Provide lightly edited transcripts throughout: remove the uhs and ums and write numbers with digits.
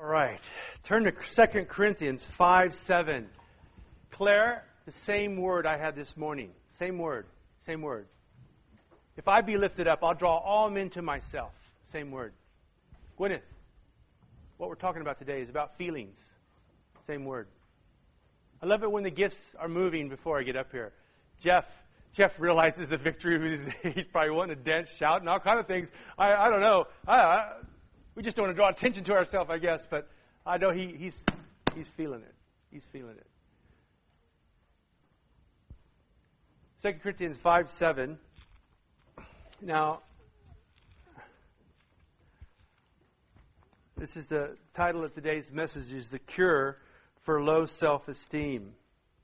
All right. Turn to 2 Corinthians 5:7. Claire, the same word I had this morning. Same word. Same word. If I be lifted up, I'll draw all men to myself. Same word. Gwyneth, what we're talking about today is about feelings. Same word. I love it when the gifts are moving before I get up here. Jeff realizes the victory. He's probably wanting to dance, shout, and all kind of things. I don't know. We just don't want to draw attention to ourselves, I guess. But I know he's feeling it. He's feeling it. 2 Corinthians 5:7. Now, this is the title of today's message, is The Cure for Low Self-Esteem.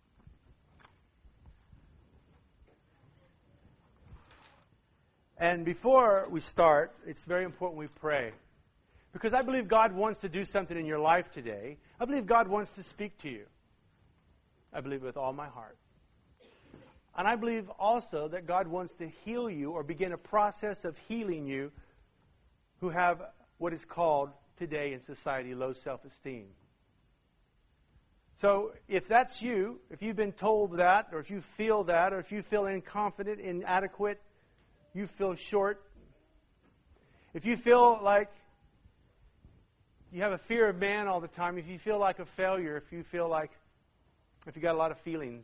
And before we start, it's very important we pray. Because I believe God wants to do something in your life today. I believe God wants to speak to you. I believe with all my heart. And I believe also that God wants to heal you or begin a process of healing you who have what is called today in society low self-esteem. So if that's you, if you've been told that, or if you feel that, or if you feel incompetent, inadequate, you feel short, if you feel like you have a fear of man all the time, if you feel like a failure, if you got a lot of feelings,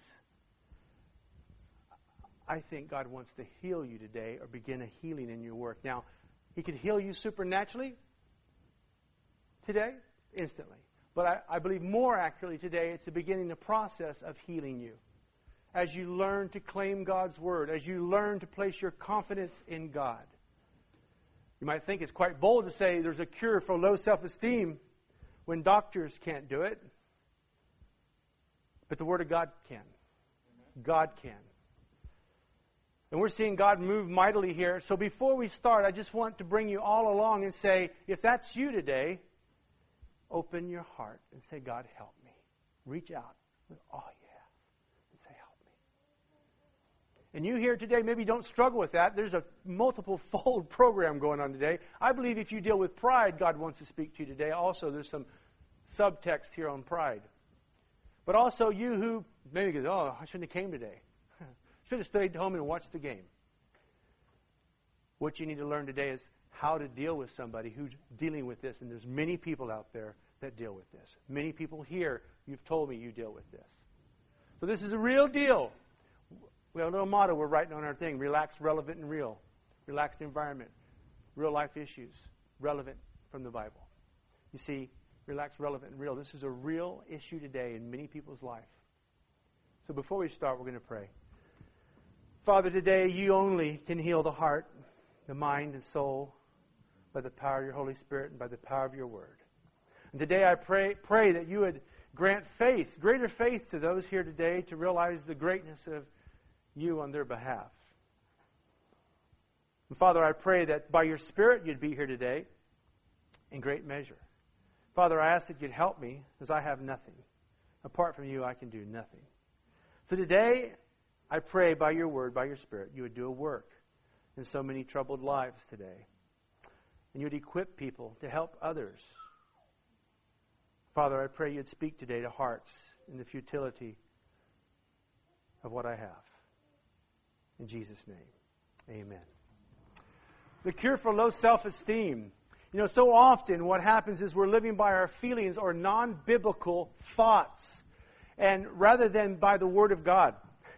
I think God wants to heal you today or begin a healing in your work. Now, He can heal you supernaturally today, instantly. But I believe more accurately today, it's the beginning the process of healing you. As you learn to claim God's Word, as you learn to place your confidence in God. You might think it's quite bold to say there's a cure for low self-esteem when doctors can't do it. But the Word of God can. God can. And we're seeing God move mightily here. So before we start, I just want to bring you all along and say, if that's you today, open your heart and say, God, help me. Reach out with all you have and say, help me. And you here today maybe don't struggle with that. There's a multiple fold program going on today. I believe if you deal with pride, God wants to speak to you today. Also, there's some subtext here on pride. But also you who maybe go, oh, I shouldn't have came today. Should have stayed home and watched the game. What you need to learn today is how to deal with somebody who's dealing with this. And there's many people out there that deal with this. Many people here, you've told me you deal with this. So this is a real deal. We have a little motto we're writing on our thing. Relaxed, relevant, and real. Relaxed environment. Real life issues. Relevant from the Bible. You see, relaxed, relevant, and real. This is a real issue today in many people's life. So before we start, we're going to pray. Father, today you only can heal the heart, the mind, and soul by the power of your Holy Spirit and by the power of your Word. And today I pray that you would grant faith, greater faith to those here today to realize the greatness of you on their behalf. And Father, I pray that by your Spirit you'd be here today in great measure. Father, I ask that you'd help me because I have nothing. Apart from you, I can do nothing. So today, I pray by your Word, by your Spirit, you would do a work in so many troubled lives today. And you would equip people to help others. Father, I pray you'd speak today to hearts in the futility of what I have. In Jesus' name, amen. The cure for low self-esteem. You know, so often what happens is we're living by our feelings or non-biblical thoughts, and rather than by the Word of God.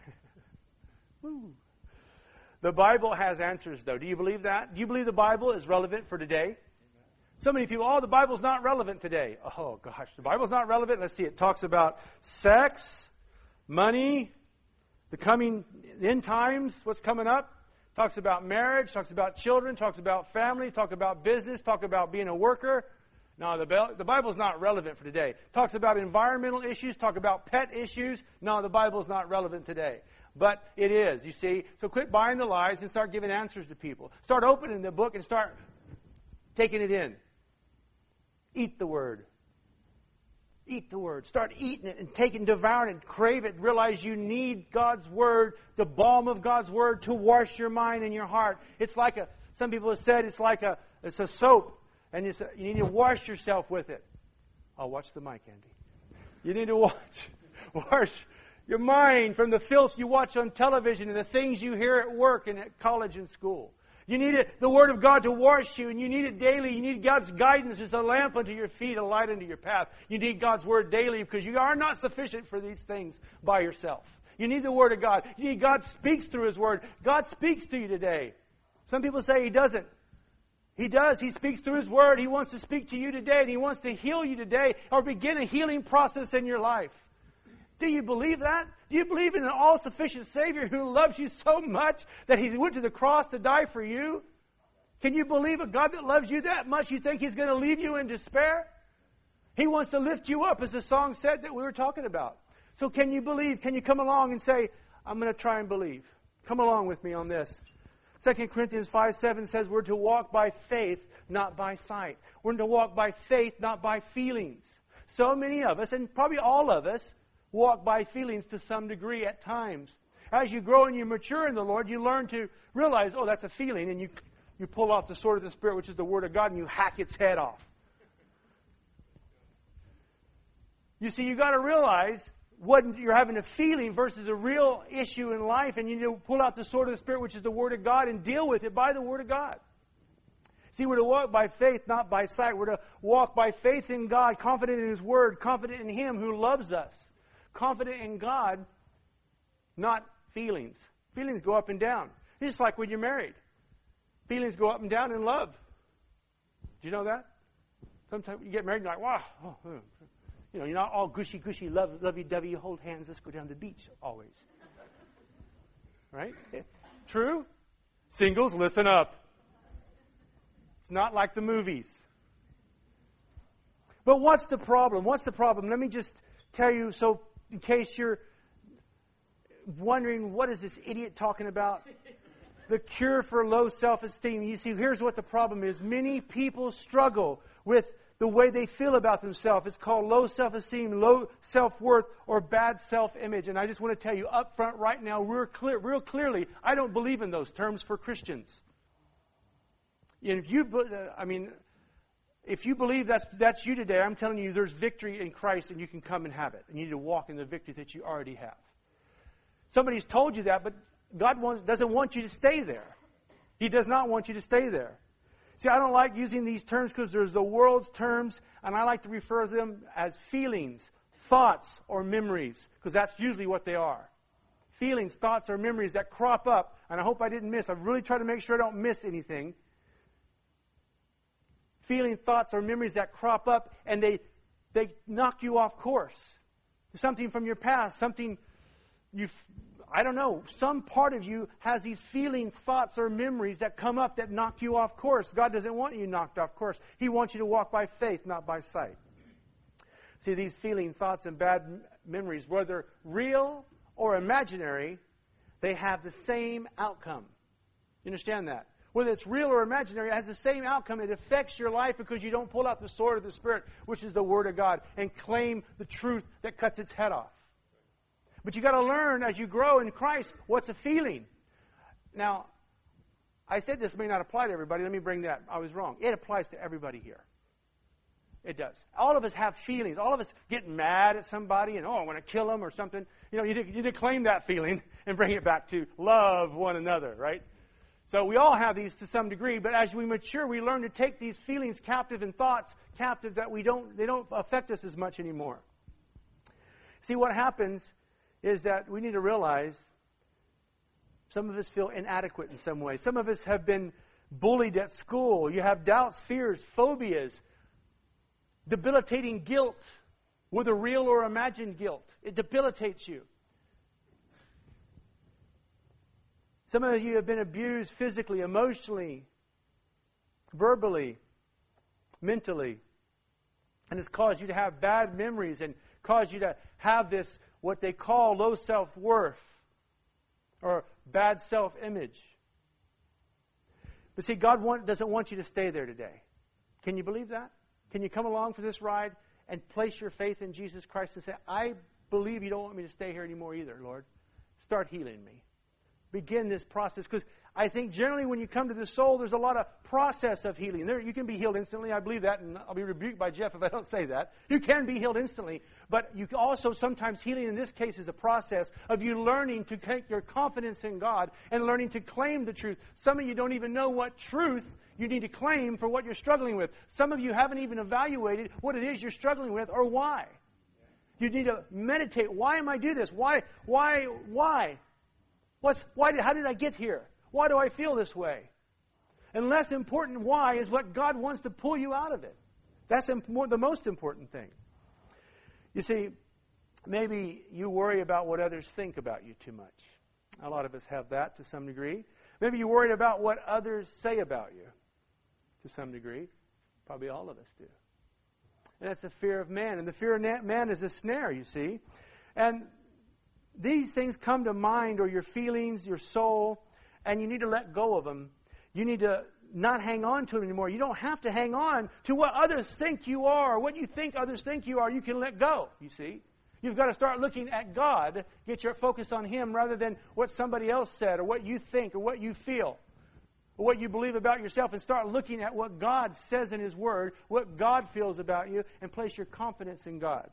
The Bible has answers, though. Do you believe that? Do you believe the Bible is relevant for today? So many people, the Bible's not relevant today. Oh, gosh, the Bible's not relevant. Let's see, it talks about sex, money, the coming end times, what's coming up. Talks about marriage, talks about children, talks about family, talks about business, talks about being a worker. No, the Bible's not relevant for today. Talks about environmental issues, talk about pet issues. No, the Bible's not relevant today. But it is, you see. So quit buying the lies and start giving answers to people. Start opening the book and start taking it in. Eat the Word. Eat the Word. Start eating it and devouring it, crave it. Realize you need God's Word, the balm of God's Word, to wash your mind and your heart. It's like some people have said it's a soap, and you need to wash yourself with it. I'll watch the mic, Andy. You need to wash your mind from the filth you watch on television and the things you hear at work and at college and school. You need the Word of God to wash you, and you need it daily. You need God's guidance as a lamp unto your feet, a light unto your path. You need God's Word daily because you are not sufficient for these things by yourself. You need the Word of God. You need God speaks through His Word. God speaks to you today. Some people say He doesn't. He does. He speaks through His Word. He wants to speak to you today, and He wants to heal you today or begin a healing process in your life. Do you believe that? Do you believe in an all-sufficient Savior who loves you so much that He went to the cross to die for you? Can you believe a God that loves you that much you think He's going to leave you in despair? He wants to lift you up, as the song said that we were talking about. So can you believe? Can you come along and say, I'm going to try and believe? Come along with me on this. 2 Corinthians 5:7 says we're to walk by faith, not by sight. We're to walk by faith, not by feelings. So many of us, and probably all of us, walk by feelings to some degree at times. As you grow and you mature in the Lord, you learn to realize, oh, that's a feeling, and you pull off the sword of the Spirit, which is the Word of God, and you hack its head off. You see, you've got to realize what you're having a feeling versus a real issue in life, and you need to pull out the sword of the Spirit, which is the Word of God, and deal with it by the Word of God. See, we're to walk by faith, not by sight. We're to walk by faith in God, confident in His Word, confident in Him who loves us. Confident in God, not feelings. Feelings go up and down. It's just like when you're married. Feelings go up and down in love. Do you know that? Sometimes you get married and you're like, wow. You're not all gushy, lovey-dovey, hold hands, let's go down to the beach always. Right? True? Singles, listen up. It's not like the movies. But what's the problem? What's the problem? Let me just tell you, so in case you're wondering, what is this idiot talking about? The cure for low self-esteem. You see, here's what the problem is. Many people struggle with the way they feel about themselves. It's called low self-esteem, low self-worth, or bad self-image. And I just want to tell you up front right now, real clearly, I don't believe in those terms for Christians. And if you believe that's you today, I'm telling you there's victory in Christ and you can come and have it. And you need to walk in the victory that you already have. Somebody's told you that, but God doesn't want you to stay there. He does not want you to stay there. See, I don't like using these terms because there's the world's terms, and I like to refer to them as feelings, thoughts, or memories, because that's usually what they are. Feelings, thoughts, or memories that crop up, and I hope I didn't miss. I've really tried to make sure I don't miss anything. Feeling, thoughts, or memories that crop up, and they knock you off course. Something from your past, something I don't know, some part of you has these feeling, thoughts, or memories that come up that knock you off course. God doesn't want you knocked off course. He wants you to walk by faith, not by sight. See, these feeling, thoughts, and bad memories, whether real or imaginary, they have the same outcome. You understand that? Whether it's real or imaginary, it has the same outcome. It affects your life because you don't pull out the sword of the Spirit, which is the Word of God, and claim the truth that cuts its head off. But you've got to learn as you grow in Christ what's a feeling. Now, I said this may not apply to everybody. Let me bring that. I was wrong. It applies to everybody here. It does. All of us have feelings. All of us get mad at somebody and, I want to kill them or something. You need to claim that feeling and bring it back to love one another, right? So we all have these to some degree, but as we mature, we learn to take these feelings captive and thoughts captive that they don't affect us as much anymore. See, what happens is that we need to realize some of us feel inadequate in some way. Some of us have been bullied at school. You have doubts, fears, phobias, debilitating guilt, whether real or imagined guilt. It debilitates you. Some of you have been abused physically, emotionally, verbally, mentally. And it's caused you to have bad memories and caused you to have this, what they call low self-worth or bad self-image. But see, God doesn't want you to stay there today. Can you believe that? Can you come along for this ride and place your faith in Jesus Christ and say, I believe you don't want me to stay here anymore either, Lord. Start healing me. Begin this process, because I think generally when you come to the soul, there's a lot of process of healing. You can be healed instantly. I believe that, and I'll be rebuked by Jeff if I don't say that. You can be healed instantly. But you can also sometimes healing in this case is a process of you learning to take your confidence in God and learning to claim the truth. Some of you don't even know what truth you need to claim for what you're struggling with. Some of you haven't even evaluated what it is you're struggling with or why. You need to meditate. Why am I doing this? Why? How did I get here? Why do I feel this way? And less important, why, is what God wants to pull you out of it. That's the most important thing. You see, maybe you worry about what others think about you too much. A lot of us have that to some degree. Maybe you're worried about what others say about you to some degree. Probably all of us do. And that's the fear of man. And the fear of man is a snare, you see. And these things come to mind, or your feelings, your soul, and you need to let go of them. You need to not hang on to them anymore. You don't have to hang on to what others think you are, or what you think others think you are. You can let go, you see. You've got to start looking at God, get your focus on Him rather than what somebody else said, or what you think, or what you feel, or what you believe about yourself, and start looking at what God says in His Word, what God feels about you, and place your confidence in God.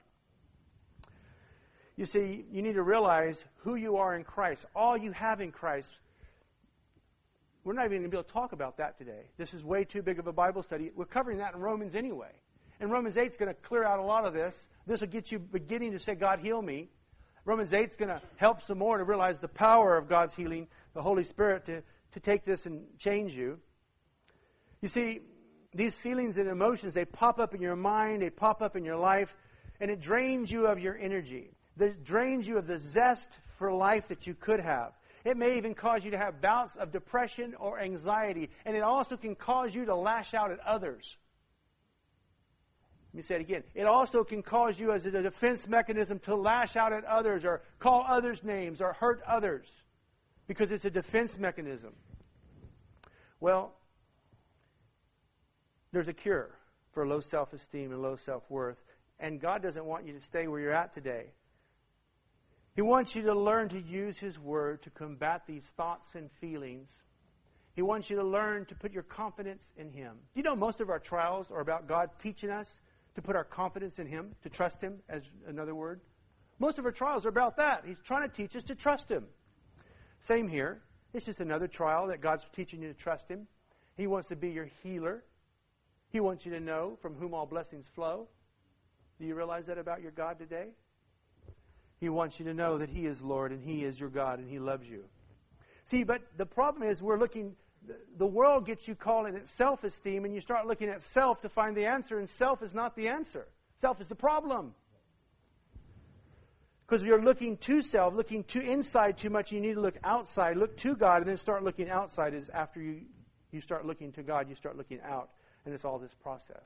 You see, you need to realize who you are in Christ, all you have in Christ. We're not even going to be able to talk about that today. This is way too big of a Bible study. We're covering that in Romans anyway. And Romans 8 is going to clear out a lot of this. This will get you beginning to say, God, heal me. Romans 8 is going to help some more to realize the power of God's healing, the Holy Spirit to take this and change you. You see, these feelings and emotions, they pop up in your mind, they pop up in your life, and it drains you of your energy. It drains you of the zest for life that you could have. It may even cause you to have bouts of depression or anxiety. And it also can cause you to lash out at others. Let me say it again. It also can cause you as a defense mechanism to lash out at others or call others names or hurt others. Because it's a defense mechanism. Well, there's a cure for low self-esteem and low self-worth. And God doesn't want you to stay where you're at today. He wants you to learn to use His Word to combat these thoughts and feelings. He wants you to learn to put your confidence in Him. Do you know most of our trials are about God teaching us to put our confidence in Him, to trust Him, as another word? Most of our trials are about that. He's trying to teach us to trust Him. Same here. It's just another trial that God's teaching you to trust Him. He wants to be your healer. He wants you to know from whom all blessings flow. Do you realize that about your God today? He wants you to know that He is Lord and He is your God and He loves you. See, but the problem is the world gets you calling it self-esteem, and you start looking at self to find the answer, and self is not the answer. Self is the problem. Because if you're looking to self, looking to inside too much, you need to look outside, look to God, and then start looking outside. Is after you start looking to God, you start looking out, and it's all this process.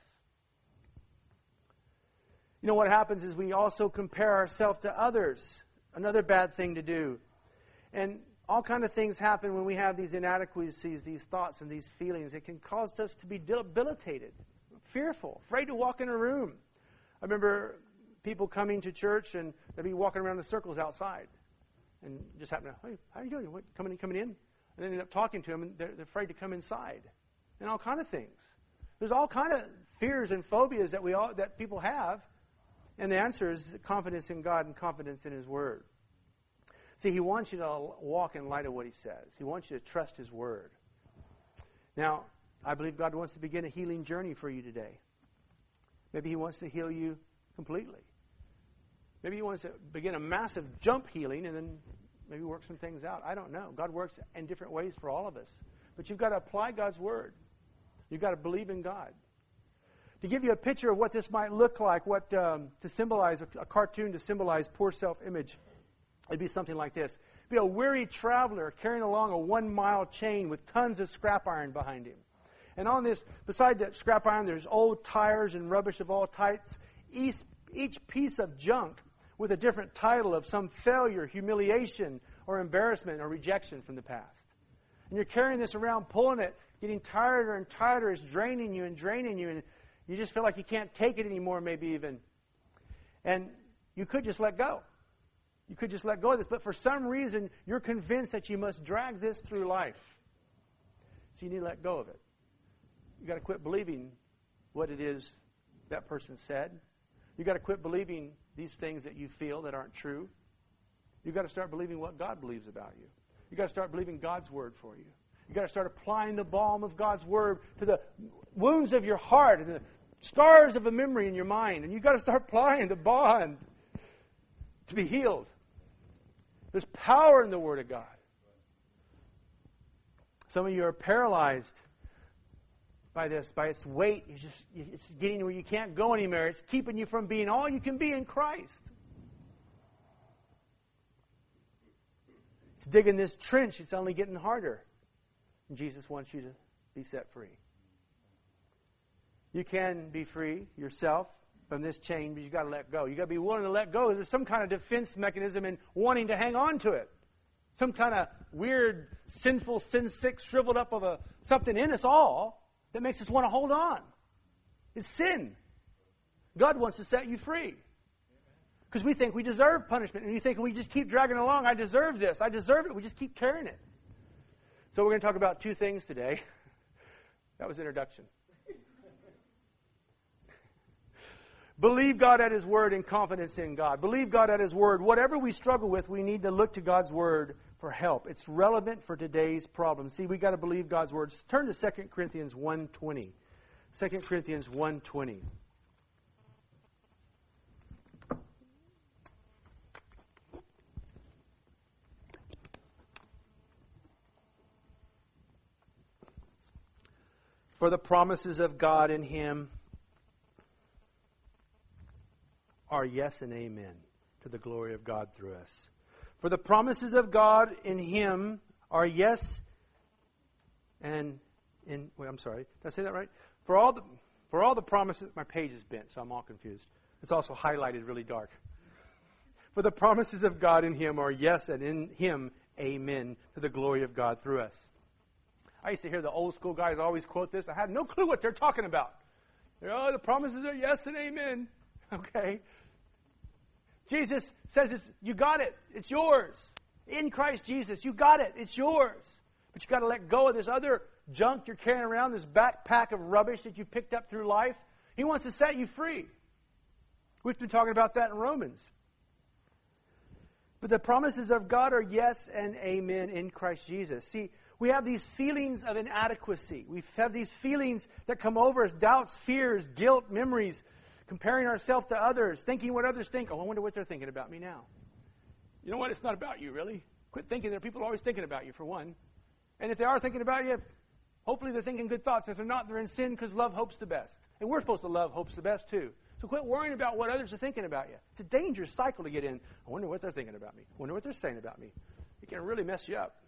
You know what happens is we also compare ourselves to others. Another bad thing to do. And all kind of things happen when we have these inadequacies, these thoughts and these feelings. It can cause us to be debilitated, fearful, afraid to walk in a room. I remember people coming to church and they'd be walking around in circles outside. And just happen to, hey, how are you doing? What, coming in? And then end up talking to them, and they're afraid to come inside. And all kind of things. There's all kind of fears and phobias that people have. And the answer is confidence in God and confidence in His Word. See, He wants you to walk in light of what He says. He wants you to trust His Word. Now, I believe God wants to begin a healing journey for you today. Maybe He wants to heal you completely. Maybe He wants to begin a massive jump healing and then maybe work some things out. I don't know. God works in different ways for all of us. But you've got to apply God's Word. You've got to believe in God. To give you a picture of what this might look like, to symbolize, a cartoon to symbolize poor self-image, it'd be something like this. It'd be a weary traveler carrying along a 1-mile chain with tons of scrap iron behind him. And on this, beside that scrap iron, there's old tires and rubbish of all types. Each piece of junk with a different title of some failure, humiliation, or embarrassment or rejection from the past. And you're carrying this around, pulling it, getting tighter and tighter. It's draining you, and you just feel like you can't take it anymore, maybe even. And you could just let go. You could just let go of this. But for some reason, you're convinced that you must drag this through life. So you need to let go of it. You got to quit believing what it is that person said. You got to quit believing these things that you feel that aren't true. You got to start believing what God believes about you. You got to start believing God's word for you. You got to start applying the balm of God's word to the wounds of your heart and the scars of a memory in your mind. And you got to start applying the bond to be healed. There's power in the word of God. Some of you are paralyzed by this, by its weight. It's getting where you can't go anymore. It's keeping you from being all you can be in Christ. It's digging this trench. It's only getting harder. And Jesus wants you to be set free. You can be free yourself from this chain, but you've got to let go. You've got to be willing to let go. There's some kind of defense mechanism in wanting to hang on to it. Some kind of weird, sinful, sin-sick, shriveled up of something in us all that makes us want to hold on. It's sin. God wants to set you free. Because we think we deserve punishment. And you think we just keep dragging along. I deserve this. I deserve it. We just keep carrying it. So we're going to talk about two things today. That was introduction. Believe God at His Word and confidence in God. Believe God at His Word. Whatever we struggle with, we need to look to God's Word for help. It's relevant for today's problem. See, we've got to believe God's Word. Turn to 2 Corinthians 1:20. 2 Corinthians 1:20. For the promises of God in Him are yes and amen to the glory of God through us. For the promises of God in Him are yes and in... Wait, I'm sorry. Did I say that right? For all the promises... My page is bent, so I'm all confused. It's also highlighted really dark. For the promises of God in Him are yes and in Him amen to the glory of God through us. I used to hear the old school guys always quote this. I had no clue what they're talking about. Oh, the promises are yes and amen. Okay. Jesus says you got it. It's yours. In Christ Jesus, you got it. It's yours. But you got to let go of this other junk you're carrying around, this backpack of rubbish that you picked up through life. He wants to set you free. We've been talking about that in Romans. But the promises of God are yes and amen in Christ Jesus. See, we have these feelings of inadequacy. We have these feelings that come over us, doubts, fears, guilt, memories, comparing ourselves to others, thinking what others think. Oh, I wonder what they're thinking about me now. You know what? It's not about you, really. Quit thinking that people are always thinking about you, for one. And if they are thinking about you, hopefully they're thinking good thoughts. If they're not, they're in sin because love hopes the best. And we're supposed to love hopes the best, too. So quit worrying about what others are thinking about you. It's a dangerous cycle to get in. I wonder what they're thinking about me. I wonder what they're saying about me. It can really mess you up.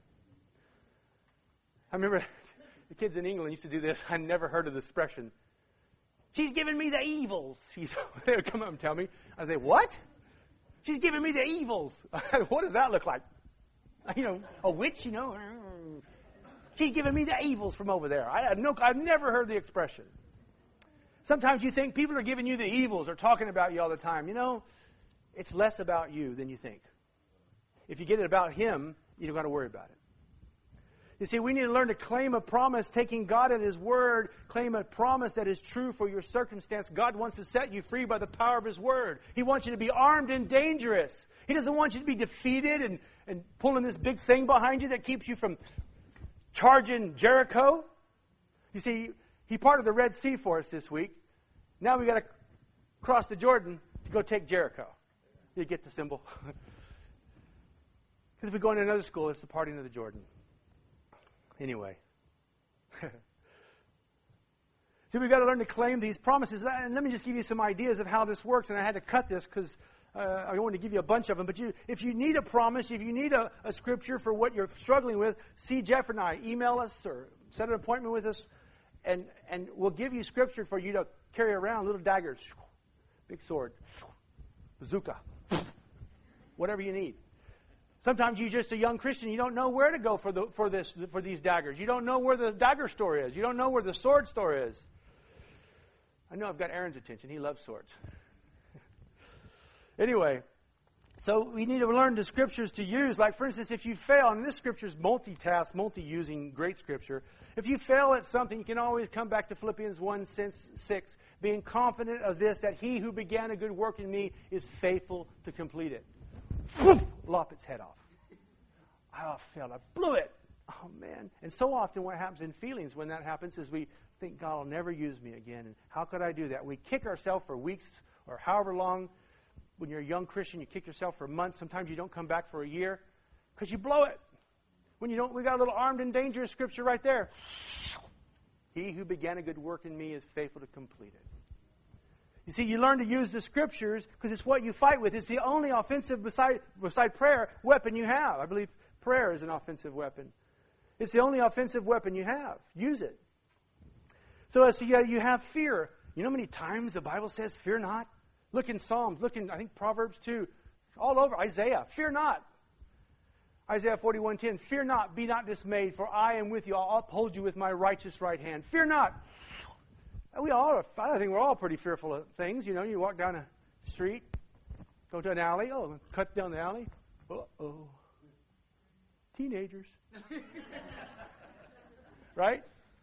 I remember the kids in England used to do this. I never heard of the expression. She's giving me the evils. They would come up and tell me. I'd say, what? She's giving me the evils. What does that look like? A witch, She's giving me the evils from over there. I've never heard the expression. Sometimes you think people are giving you the evils or talking about you all the time. It's less about you than you think. If you get it about Him, you don't got to worry about it. You see, we need to learn to claim a promise, taking God at His Word, claim a promise that is true for your circumstance. God wants to set you free by the power of His Word. He wants you to be armed and dangerous. He doesn't want you to be defeated and pulling this big thing behind you that keeps you from charging Jericho. You see, He parted the Red Sea for us this week. Now we got to cross the Jordan to go take Jericho. You get the symbol? Because if we go into another school, it's the parting of the Jordan. Anyway. So we've got to learn to claim these promises. And let me just give you some ideas of how this works. And I had to cut this because I wanted to give you a bunch of them. But if you need a promise, if you need a scripture for what you're struggling with, see Jeff and I. Email us or set an appointment with us. And we'll give you scripture for you to carry around. Little daggers. Big sword. Bazooka. Whatever you need. Sometimes you're just a young Christian. You don't know where to go for these daggers. You don't know where the dagger store is. You don't know where the sword store is. I know I've got Aaron's attention. He loves swords. Anyway, So we need to learn the scriptures to use. Like, for instance, if you fail, and this scripture is multitask, multi-using, great scripture. If you fail at something, you can always come back to Philippians 1:6, being confident of this, that he who began a good work in me is faithful to complete it. Lop its head off. I failed. I blew it. Oh, man. And so often what happens in feelings when that happens is we think God will never use me again. And how could I do that? We kick ourselves for weeks or however long. When you're a young Christian, you kick yourself for months. Sometimes you don't come back for a year because you blow it. When you don't, we got a little armed and dangerous scripture right there. He who began a good work in me is faithful to complete it. You see, you learn to use the scriptures because it's what you fight with. It's the only offensive, beside prayer, weapon you have. I believe prayer is an offensive weapon. It's the only offensive weapon you have. Use it. So as you have fear. You know how many times the Bible says, fear not? Look in Psalms. Look in, I think, Proverbs 2. All over. Isaiah. Fear not. Isaiah 41:10. Fear not, be not dismayed, for I am with you. I'll uphold you with my righteous right hand. Fear not. I think we're all pretty fearful of things. You know, you walk down a street, go to an alley. Oh, cut down the alley. Uh-oh. Teenagers. Right?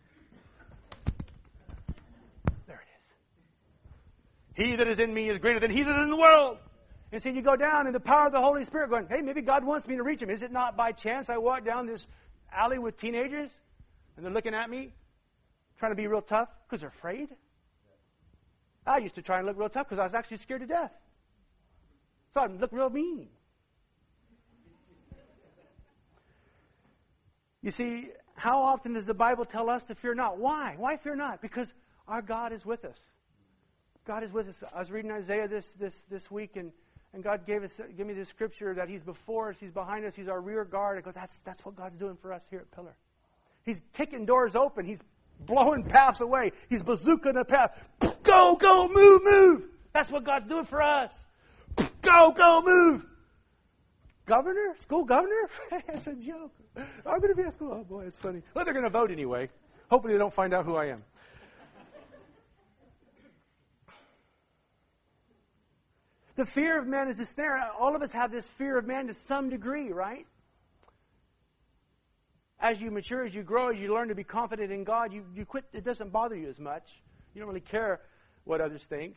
There it is. He that is in me is greater than he that is in the world. And so you go down in the power of the Holy Spirit going, hey, maybe God wants me to reach him. Is it not by chance I walk down this alley with teenagers and they're looking at me, trying to be real tough because they're afraid? I used to try and look real tough because I was actually scared to death. So I'd look real mean. You see, how often does the Bible tell us to fear not? Why? Why fear not? Because our God is with us. God is with us. I was reading Isaiah this week, and God gave me this scripture that He's before us, He's behind us, He's our rear guard. I go, that's what God's doing for us here at Pillar. He's kicking doors open. He's blowing paths away. He's bazookaing a path. Go, move. That's what God's doing for us. Go, move. Governor? School governor? That's a joke. I'm going to be at school. Oh, boy, it's funny. Well, they're going to vote anyway. Hopefully they don't find out who I am. The fear of man is a snare. All of us have this fear of man to some degree, right? As you mature, as you grow, as you learn to be confident in God, you quit. It doesn't bother you as much. You don't really care what others think.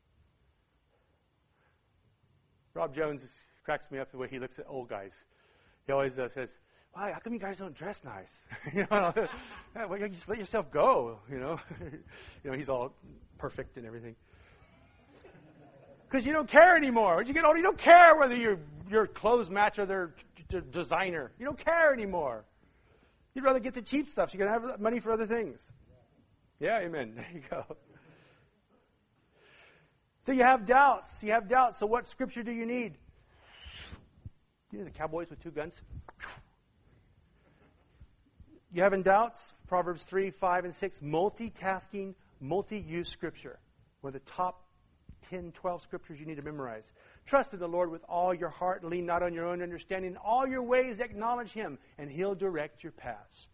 Rob Jones cracks me up the way he looks at old guys. He always says, "Why? How come you guys don't dress nice? You know, well, you just let yourself go. You know, he's all perfect and everything." Because you don't care anymore. When you get older, you don't care whether your clothes match or their designer. You don't care anymore. You'd rather get the cheap stuff so you can have money for other things. Yeah, amen. There you go. So you have doubts. So what scripture do you need? You know the cowboys with two guns? You having doubts? Proverbs 3, 5, and 6. Multitasking, multi-use scripture. One of the top 10, 12 scriptures you need to memorize. Trust in the Lord with all your heart. Lean not on your own understanding. In all your ways acknowledge Him, and He'll direct your paths.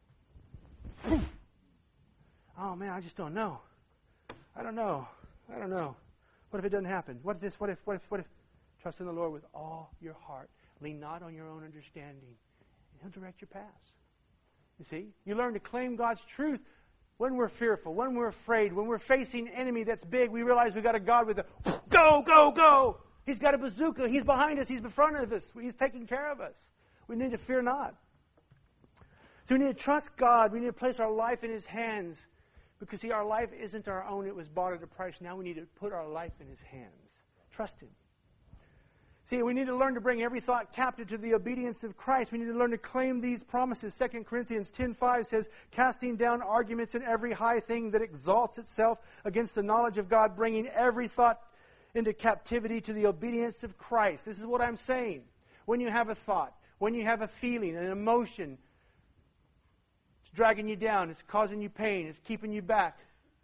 Oh, man, I just don't know. I don't know. What if it doesn't happen? What if this? What if? Trust in the Lord with all your heart. Lean not on your own understanding, and He'll direct your paths. You see? You learn to claim God's truth when we're fearful, when we're afraid, when we're facing an enemy that's big. We realize we've got a God with a go. He's got a bazooka. He's behind us. He's in front of us. He's taking care of us. We need to fear not. So we need to trust God. We need to place our life in His hands. Because, see, our life isn't our own. It was bought at a price. Now we need to put our life in His hands. Trust Him. See, we need to learn to bring every thought captive to the obedience of Christ. We need to learn to claim these promises. 2 Corinthians 10:5 says, casting down arguments and every high thing that exalts itself against the knowledge of God, bringing every thought into captivity to the obedience of Christ. This is what I'm saying. When you have a thought, when you have a feeling, an emotion, it's dragging you down, it's causing you pain, it's keeping you back.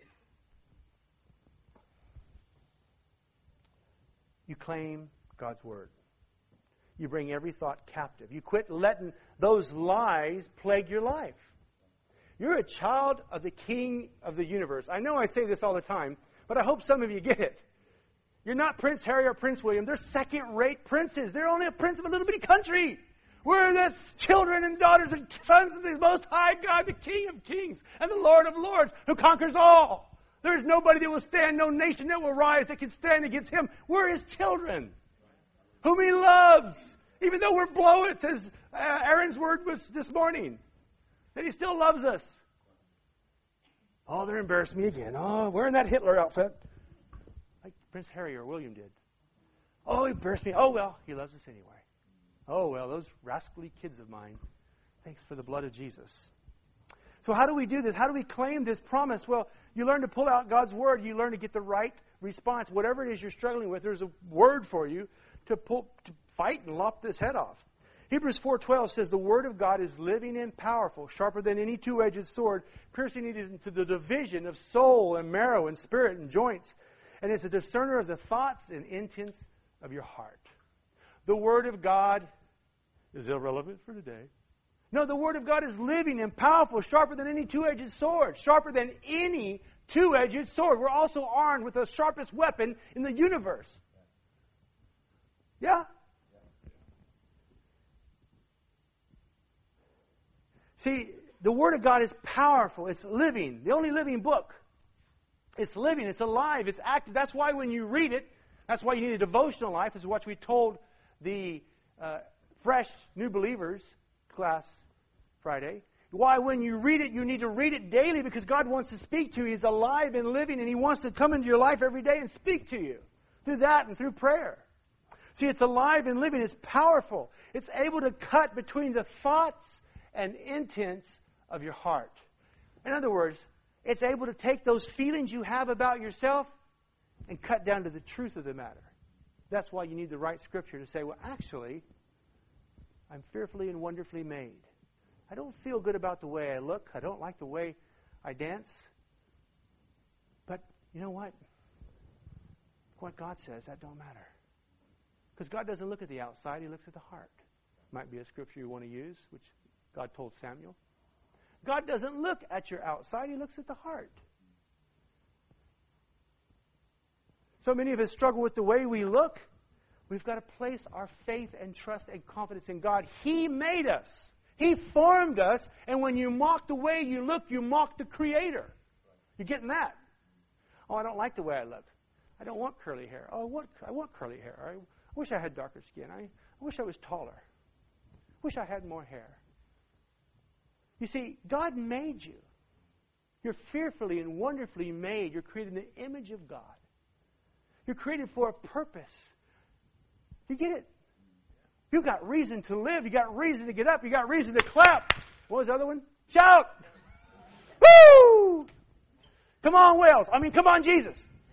You claim God's Word. You bring every thought captive. You quit letting those lies plague your life. You're a child of the King of the universe. I know I say this all the time, but I hope some of you get it. You're not Prince Harry or Prince William. They're second-rate princes. They're only a prince of a little bitty country. We're the children and daughters and sons of the Most High God, the King of kings and the Lord of lords, who conquers all. There is nobody that will stand, no nation that will rise that can stand against Him. We're His children, whom He loves. Even though we're blowits, as Aaron's word was this morning, that He still loves us. Oh, they're embarrassing me again. Oh, wearing that Hitler outfit. Like Prince Harry or William did. Oh, he embarrassed me. Oh, well, He loves us anyway. Oh, well, those rascally kids of mine. Thanks for the blood of Jesus. So how do we do this? How do we claim this promise? Well, you learn to pull out God's Word. You learn to get the right response. Whatever it is you're struggling with, there's a word for you to fight and lop this head off. Hebrews 4:12 says, the Word of God is living and powerful, sharper than any two-edged sword, piercing it into the division of soul and marrow and spirit and joints. And it's a discerner of the thoughts and intents of your heart. The Word of God is irrelevant for today. No, the Word of God is living and powerful, sharper than any two-edged sword. Sharper than any two-edged sword. We're also armed with the sharpest weapon in the universe. Yeah? See, the Word of God is powerful. It's living. The only living book. It's living. It's alive. It's active. That's why when you read it, that's why you need a devotional life, is what we told the fresh new believers class Friday. Why when you read it, you need to read it daily, because God wants to speak to you. He's alive and living, and He wants to come into your life every day and speak to you through that and through prayer. See, it's alive and living. It's powerful. It's able to cut between the thoughts and intents of your heart. In other words, it's able to take those feelings you have about yourself and cut down to the truth of the matter. That's why you need the right scripture to say, well, actually, I'm fearfully and wonderfully made. I don't feel good about the way I look. I don't like the way I dance. But you know what? What God says, that don't matter. Because God doesn't look at the outside. He looks at the heart. Might be a scripture you want to use, which God told Samuel. God doesn't look at your outside. He looks at the heart. So many of us struggle with the way we look. We've got to place our faith and trust and confidence in God. He made us. He formed us. And when you mock the way you look, you mock the Creator. You're getting that? Oh, I don't like the way I look. I don't want curly hair. Oh, I want curly hair. I wish I had darker skin. I wish I was taller. I wish I had more hair. You see, God made you. You're fearfully and wonderfully made. You're created in the image of God. You're created for a purpose. You get it? You've got reason to live. You got reason to get up. You got reason to clap. What was the other one? Shout! Woo! Come on, Wales. Come on, Jesus.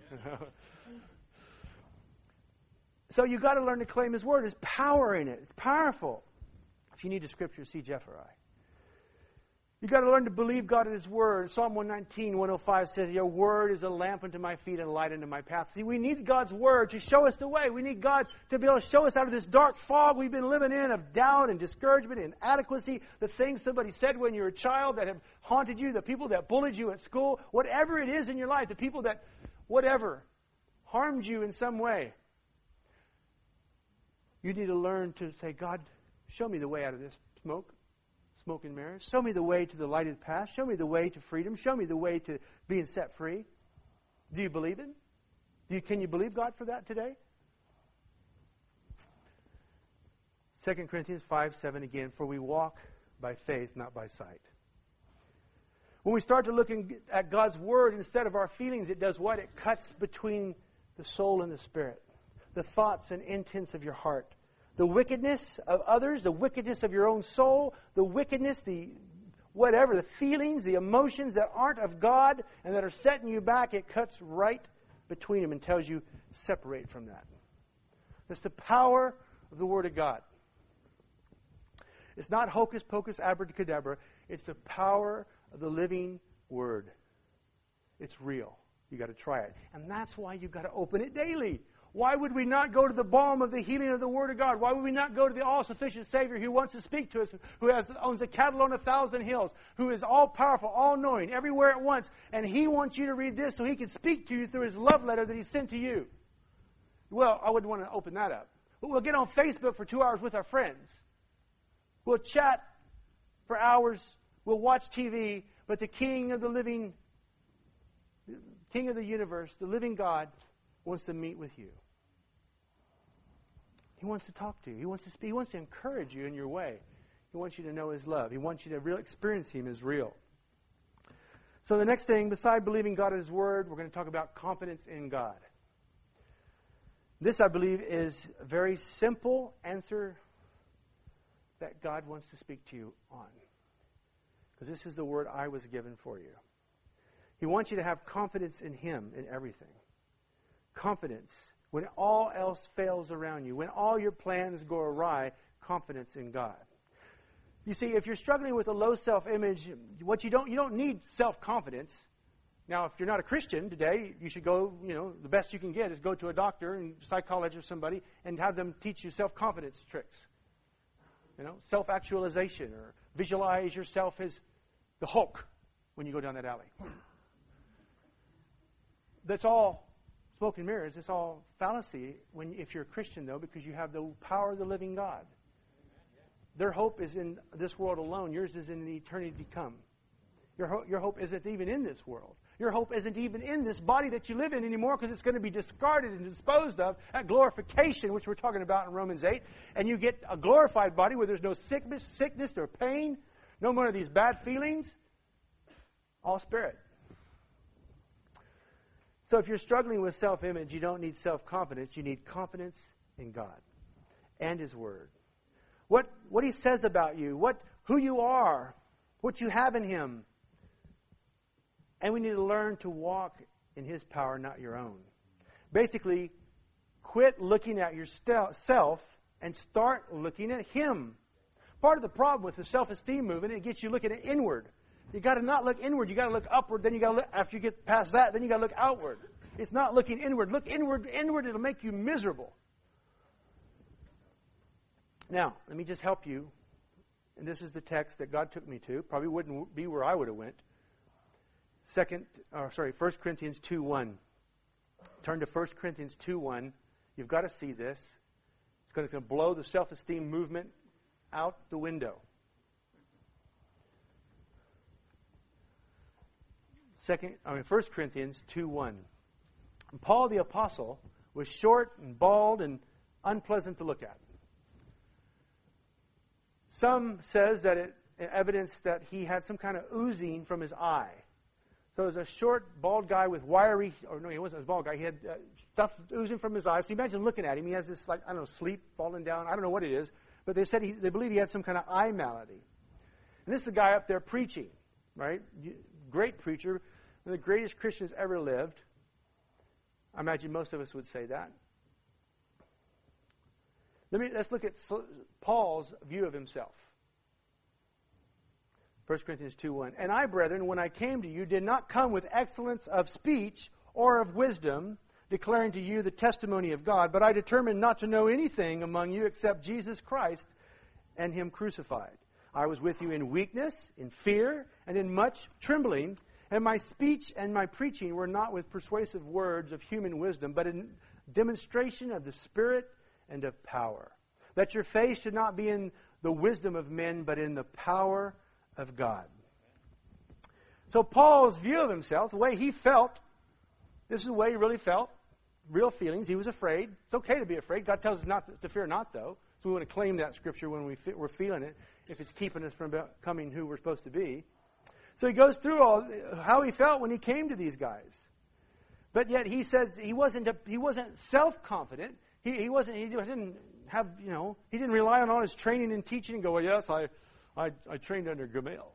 So you've got to learn to claim His Word. There's power in it. It's powerful. If you need a scripture, see Jeff or I. You've got to learn to believe God at His Word. Psalm 119, 105 says, your Word is a lamp unto my feet and a light unto my path. See, we need God's Word to show us the way. We need God to be able to show us out of this dark fog we've been living in of doubt and discouragement and inadequacy, the things somebody said when you were a child that have haunted you, the people that bullied you at school, whatever it is in your life, the people that, whatever, harmed you in some way. You need to learn to say, God, show me the way out of this smoke and mirrors. Show me the way to the lighted path. Show me the way to freedom. Show me the way to being set free. Do you believe it? Can you believe God for that today? 2 Corinthians 5:7 again, for we walk by faith, not by sight. When we start to look at God's Word instead of our feelings, it does what? It cuts between the soul and the spirit. The thoughts and intents of your heart. The wickedness of others, the wickedness of your own soul, the wickedness, the feelings, the emotions that aren't of God and that are setting you back, it cuts right between them and tells you, separate from that. It's the power of the Word of God. It's not hocus pocus, abracadabra. It's the power of the living Word. It's real. You've got to try it. And that's why you've got to open it daily. Why would we not go to the balm of the healing of the Word of God? Why would we not go to the all-sufficient Savior who wants to speak to us, who owns a cattle on 1,000 hills, who is all-powerful, all-knowing, everywhere at once, and He wants you to read this so He can speak to you through His love letter that He sent to you. Well, I wouldn't want to open that up. But we'll get on Facebook for 2 hours with our friends. We'll chat for hours. We'll watch TV. But the King of the universe, the living God, wants to meet with you. He wants to talk to you. He wants to speak. He wants to encourage you in your way. He wants you to know His love. He wants you to experience Him as real. So the next thing, beside believing God at His Word, we're going to talk about confidence in God. This, I believe, is a very simple answer that God wants to speak to you on. Because this is the word I was given for you. He wants you to have confidence in Him in everything. Confidence. When all else fails around you, when all your plans go awry, confidence in God. You see, if you're struggling with a low self-image, you don't need self-confidence. Now, if you're not a Christian today, you should go, the best you can get is go to a doctor and psychologist or somebody and have them teach you self-confidence tricks. Self-actualization, or visualize yourself as the Hulk when you go down that alley. That's all smoke and mirrors. It's all fallacy if you're a Christian, though, because you have the power of the living God. Their hope is in this world alone. Yours is in the eternity to come. Your hope isn't even in this world. Your hope isn't even in this body that you live in anymore, because it's going to be discarded and disposed of at glorification, which we're talking about in Romans 8. And you get a glorified body where there's no sickness or pain, no more of these bad feelings, all spirit. So if you're struggling with self-image, you don't need self-confidence. You need confidence in God and His Word. What He says about you, who you are, what you have in Him. And we need to learn to walk in His power, not your own. Basically, quit looking at yourself and start looking at Him. Part of the problem with the self-esteem movement, it gets you looking at inward. You got to not look inward. You got to look upward. Then you got to look, after you get past that, then you got to look outward. It's not looking inward. Look inward. Inward, it'll make you miserable. Now, let me just help you. And this is the text that God took me to. Probably wouldn't be where I would have went. 1 Corinthians 2:1. Turn to 1 Corinthians 2:1. You've got to see this. It's going to blow the self-esteem movement out the window. 1 Corinthians 2:1. Paul the Apostle was short and bald and unpleasant to look at. Some says that it evidenced that he had some kind of oozing from his eye. So it was a short, bald guy with wiry, he wasn't a bald guy. He had stuff oozing from his eyes. So you imagine looking at him. He has this, sleep falling down. I don't know what it is. But they said they believe he had some kind of eye malady. And this is the guy up there preaching, right? Great preacher. One of the greatest Christians ever lived. I imagine most of us would say that. Let's look at Paul's view of himself. 1 Corinthians 2:1. And I, brethren, when I came to you, did not come with excellence of speech or of wisdom, declaring to you the testimony of God, but I determined not to know anything among you except Jesus Christ and Him crucified. I was with you in weakness, in fear, and in much trembling, and my speech and my preaching were not with persuasive words of human wisdom, but in demonstration of the Spirit and of power. That your faith should not be in the wisdom of men, but in the power of God. So Paul's view of himself, the way he felt, this is the way he really felt, real feelings. He was afraid. It's okay to be afraid. God tells us not to fear not, though. So we want to claim that scripture when we're feeling it, if it's keeping us from becoming who we're supposed to be. So he goes through how he felt when he came to these guys. But yet he says he wasn't self-confident. He didn't rely on all his training and teaching and go, well, yes, I trained under Gamaliel.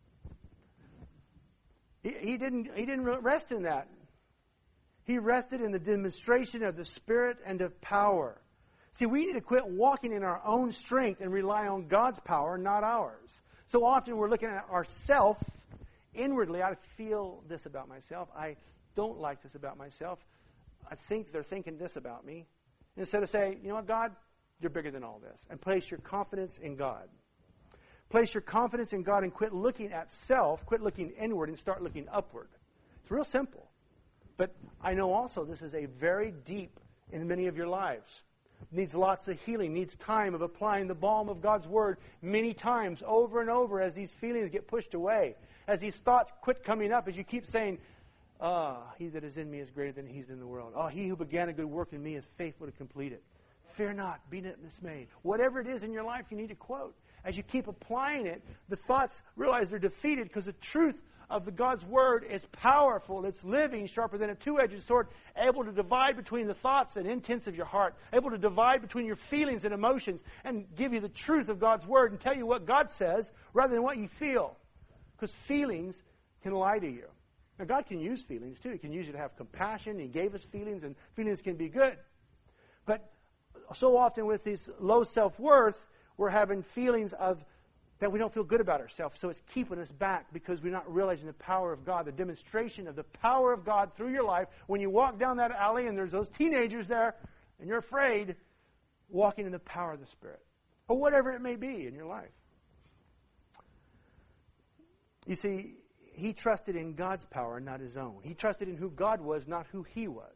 He didn't rest in that. He rested in the demonstration of the Spirit and of power. See, we need to quit walking in our own strength and rely on God's power, not ours. So often we're looking at ourselves inwardly. I feel this about myself. I don't like this about myself. I think they're thinking this about me. Instead of saying, you know what, God, you're bigger than all this. And place your confidence in God. Place your confidence in God and quit looking at self, quit looking inward and start looking upward. It's real simple. But I know also this is a very deep in many of your lives. Needs lots of healing, needs time of applying the balm of God's Word many times, over and over, as these feelings get pushed away, as these thoughts quit coming up, as you keep saying, he that is in me is greater than he's in the world. He who began a good work in me is faithful to complete it. Fear not, be not dismayed. Whatever it is in your life you need to quote. As you keep applying it, the thoughts realize they're defeated because the truth of the God's Word is powerful. It's living, sharper than a two-edged sword, able to divide between the thoughts and intents of your heart, able to divide between your feelings and emotions, and give you the truth of God's Word and tell you what God says rather than what you feel. Because feelings can lie to you. Now, God can use feelings, too. He can use you to have compassion. He gave us feelings, and feelings can be good. But so often with this low self-worth, we're having feelings of that we don't feel good about ourselves. So it's keeping us back because we're not realizing the power of God, the demonstration of the power of God through your life. When you walk down that alley and there's those teenagers there and you're afraid, walking in the power of the Spirit. Or whatever it may be in your life. You see, he trusted in God's power, not his own. He trusted in who God was, not who he was.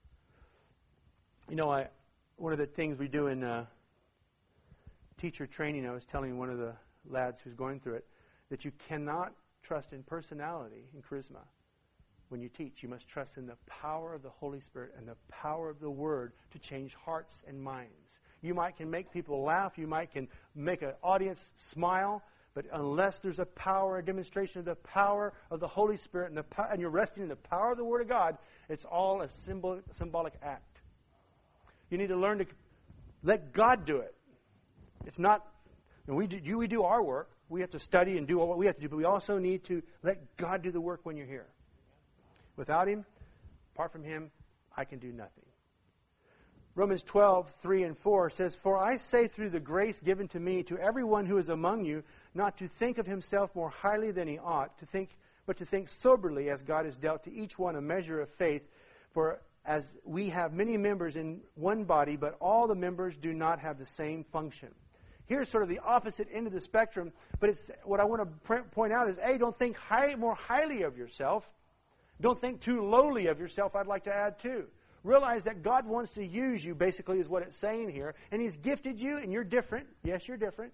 You know, one of the things we do in teacher training, I was telling one of the lads who's going through it, that you cannot trust in personality and charisma when you teach. You must trust in the power of the Holy Spirit and the power of the Word to change hearts and minds. You might can make people laugh. You might can make an audience smile. But unless there's a power, a demonstration of the power of the Holy Spirit, and you're resting in the power of the Word of God, it's all a symbolic act. You need to learn to let God do it. It's not, and we do our work. We have to study and do what we have to do, but we also need to let God do the work when you're here. Without Him, apart from Him, I can do nothing. Romans 12:3-4 says, "For I say through the grace given to me, to everyone who is among you, not to think of himself more highly than he ought, but to think soberly, as God has dealt to each one a measure of faith. For as we have many members in one body, but all the members do not have the same function." Here's sort of the opposite end of the spectrum, but it's what I want to point out is, A, don't think more highly of yourself. Don't think too lowly of yourself, I'd like to add too. Realize that God wants to use you, basically, is what it's saying here. And He's gifted you, and you're different. Yes, you're different.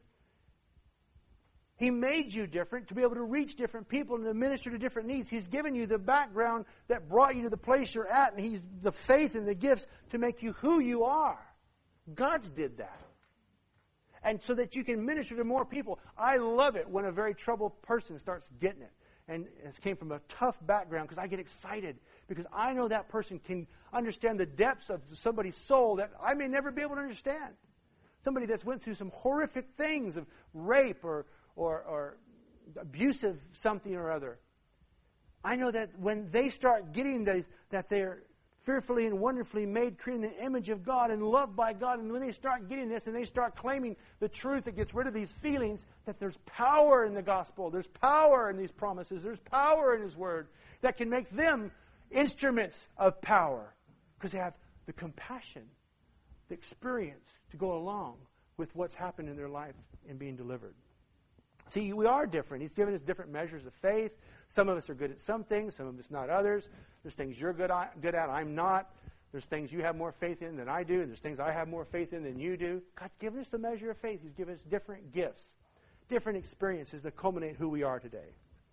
He made you different to be able to reach different people and to minister to different needs. He's given you the background that brought you to the place you're at, and He's the faith and the gifts to make you who you are. God's did that. And so that you can minister to more people. I love it when a very troubled person starts getting it. And it came from a tough background because I get excited because I know that person can understand the depths of somebody's soul that I may never be able to understand. Somebody that's went through some horrific things of rape or abusive something or other. I know that when they start getting that they're fearfully and wonderfully made, created in the image of God and loved by God, and when they start getting this and they start claiming the truth that gets rid of these feelings, that there's power in the gospel, there's power in these promises, there's power in His Word that can make them instruments of power because they have the compassion, the experience to go along with what's happened in their life in being delivered. See, we are different. He's given us different measures of faith. Some of us are good at some things, some of us not others. There's things you're good at, I'm not. There's things you have more faith in than I do, and there's things I have more faith in than you do. God's given us a measure of faith. He's given us different gifts, different experiences that culminate who we are today.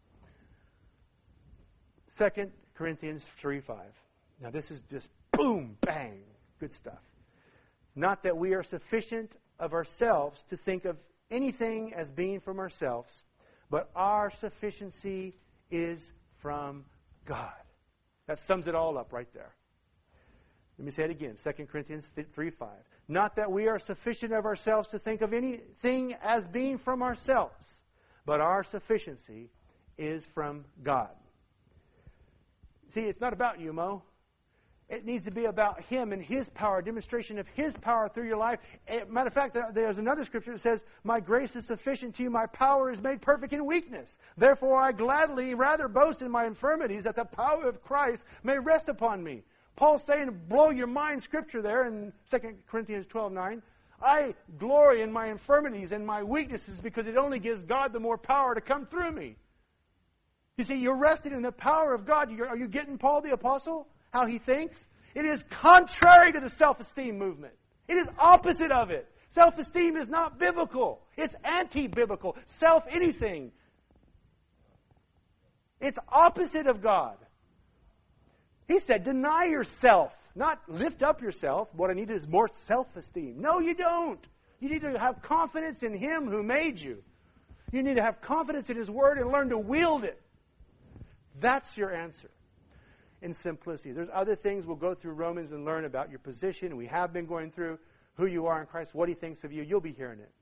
2 Corinthians 3:5. Now this is just boom, bang, good stuff. Not that we are sufficient of ourselves to think of anything as being from ourselves, but our sufficiency is from God. That sums it all up right there. Let me say it again, 2 Corinthians 3:5. Not that we are sufficient of ourselves to think of anything as being from ourselves, but our sufficiency is from God. See, it's not about you, Mo. It needs to be about Him and His power, a demonstration of His power through your life. Matter of fact, there's another scripture that says, "My grace is sufficient to you, my power is made perfect in weakness. Therefore I gladly rather boast in my infirmities, that the power of Christ may rest upon me." Paul's saying, blow your mind scripture there in 2 Corinthians 12:9. I glory in my infirmities and my weaknesses because it only gives God the more power to come through me. You see, you're resting in the power of God. Are you getting Paul the Apostle? How he thinks? It is contrary to the self-esteem movement. It is opposite of it. Self-esteem is not biblical. It's anti-biblical. Self-anything. It's opposite of God. He said, deny yourself, not lift up yourself. What I need is more self-esteem. No, you don't. You need to have confidence in Him who made you. You need to have confidence in His Word and learn to wield it. That's your answer in simplicity. There's other things. We'll go through Romans and learn about your position. We have been going through who you are in Christ, what He thinks of you. You'll be hearing it.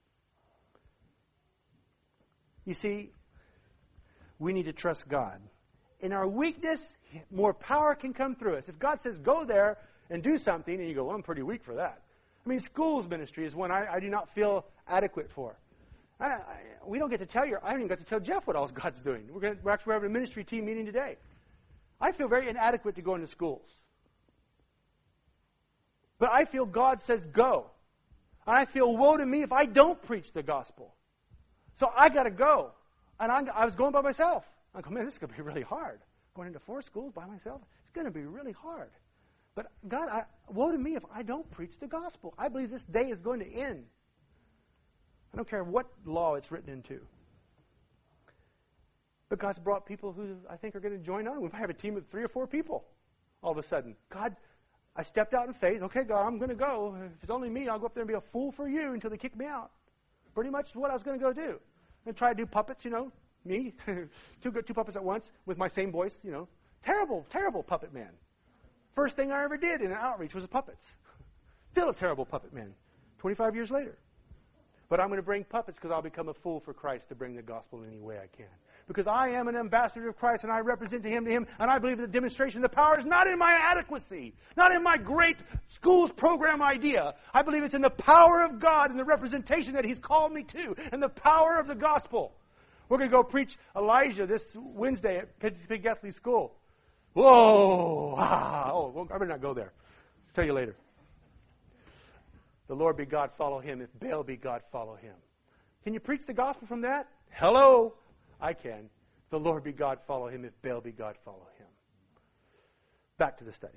You see, we need to trust God. In our weakness, more power can come through us. If God says, go there and do something, and you go, well, I'm pretty weak for that. I mean, schools ministry is one I do not feel adequate for. We don't get to tell you. I haven't even got to tell Jeff what else God's doing. We're actually having a ministry team meeting today. I feel very inadequate to go into schools. But I feel God says go. And I feel woe to me if I don't preach the gospel. So I got to go. And I was going by myself. I go, man, this is going to be really hard. Going into 4 schools by myself, it's going to be really hard. But God, woe to me if I don't preach the gospel. I believe this day is going to end. I don't care what law it's written into. But God's brought people who I think are going to join on. We might have a team of 3 or 4 people all of a sudden. God, I stepped out in faith. Okay, God, I'm going to go. If it's only me, I'll go up there and be a fool for you until they kick me out. Pretty much what I was going to go do. And try to do puppets, me, two puppets at once with my same voice, Terrible, terrible puppet man. First thing I ever did in an outreach was puppets. Still a terrible puppet man, 25 years later. But I'm going to bring puppets because I'll become a fool for Christ to bring the gospel in any way I can. Because I am an ambassador of Christ and I represent to Him, and I believe the demonstration of the power is not in my adequacy, not in my great schools program idea. I believe it's in the power of God and the representation that He's called me to, and the power of the gospel. We're going to go preach Elijah this Wednesday at Pig Guthrie School. Whoa! I better not go there. I'll tell you later. The Lord be God, follow Him. If Baal be God, follow him. Can you preach the gospel from that? Hello! I can. If the Lord be God, follow Him. If Baal be God, follow him. Back to the study.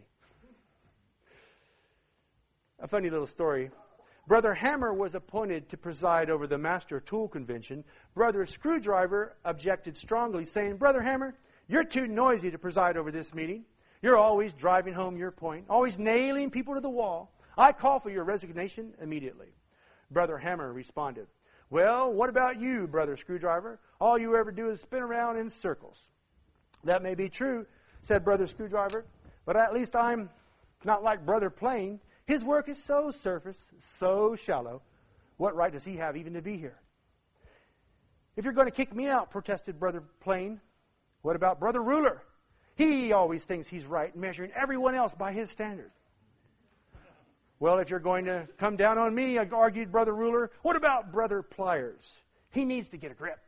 A funny little story. Brother Hammer was appointed to preside over the Master Tool Convention. Brother Screwdriver objected strongly, saying, Brother Hammer, you're too noisy to preside over this meeting. You're always driving home your point, always nailing people to the wall. I call for your resignation immediately. Brother Hammer responded, Well, what about you, Brother Screwdriver? All you ever do is spin around in circles. That may be true, said Brother Screwdriver, but at least I'm not like Brother Plain. His work is so surface, so shallow. What right does he have even to be here? If you're going to kick me out, protested Brother Plain, what about Brother Ruler? He always thinks he's right, measuring everyone else by his standard. Well, if you're going to come down on me, argued Brother Ruler, what about Brother Pliers? He needs to get a grip.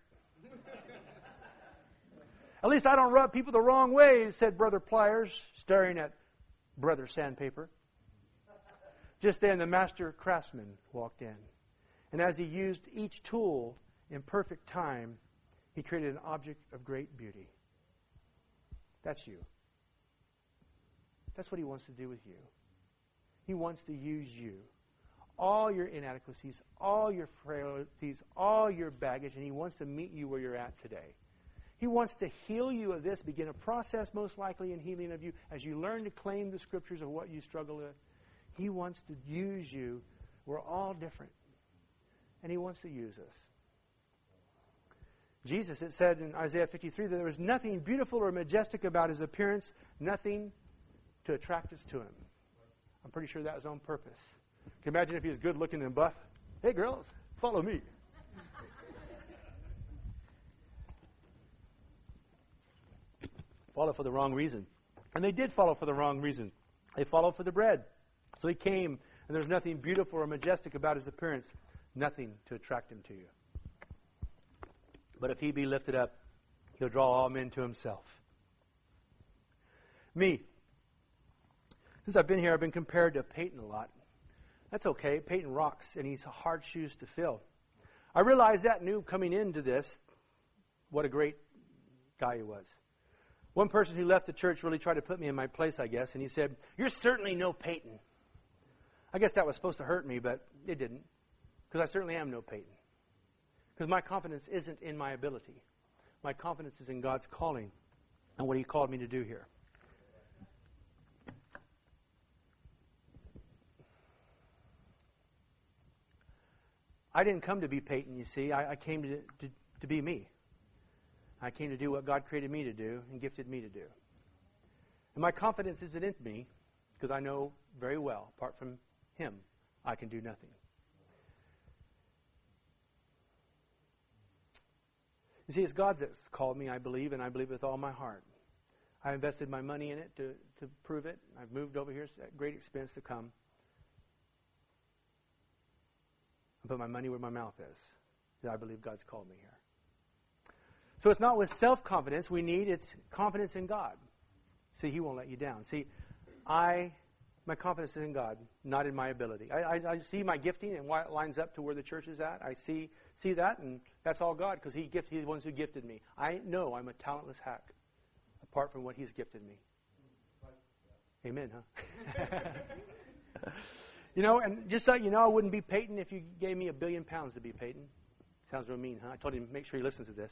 At least I don't rub people the wrong way, said Brother Pliers, staring at Brother Sandpaper. Just then the master craftsman walked in. And as he used each tool in perfect time, he created an object of great beauty. That's you. That's what He wants to do with you. He wants to use you. All your inadequacies, all your frailties, all your baggage, and He wants to meet you where you're at today. He wants to heal you of this, begin a process most likely in healing of you as you learn to claim the Scriptures of what you struggle with. He wants to use you. We're all different. And He wants to use us. Jesus, it said in Isaiah 53 that there was nothing beautiful or majestic about His appearance, nothing to attract us to Him. I'm pretty sure that was on purpose. Can you imagine if He was good looking and buff? Hey girls, follow me. Follow for the wrong reason. And they did follow for the wrong reason. They followed for the bread. So He came, and there's nothing beautiful or majestic about His appearance, nothing to attract Him to you. But if He be lifted up, He'll draw all men to Himself. Me. Since I've been here, I've been compared to Peyton a lot. That's okay. Peyton rocks, and he's hard shoes to fill. I realized that, knew coming into this, what a great guy he was. One person who left the church really tried to put me in my place, I guess, and he said, "You're certainly no Peyton." I guess that was supposed to hurt me, but it didn't, because I certainly am no Peyton. Because my confidence isn't in my ability. My confidence is in God's calling and what He called me to do here. I didn't come to be Peyton, you see. I came to be me. I came to do what God created me to do and gifted me to do. And my confidence isn't in me, because I know very well, apart from Him, I can do nothing. You see, it's God that's called me, I believe, and I believe with all my heart. I invested my money in it to prove it. I've moved over here at great expense to come. I put my money where my mouth is. I believe God's called me here. So it's not with self-confidence we need, it's confidence in God. See, He won't let you down. See, my confidence is in God, not in my ability. I see my gifting and why it lines up to where the church is at. I see that, and that's all God, because He's the ones who gifted me. I know I'm a talentless hack, apart from what He's gifted me. Amen, huh? And just so you know, I wouldn't be Peyton if you gave me £1 billion to be Peyton. Sounds real mean, huh? I told him, make sure he listens to this.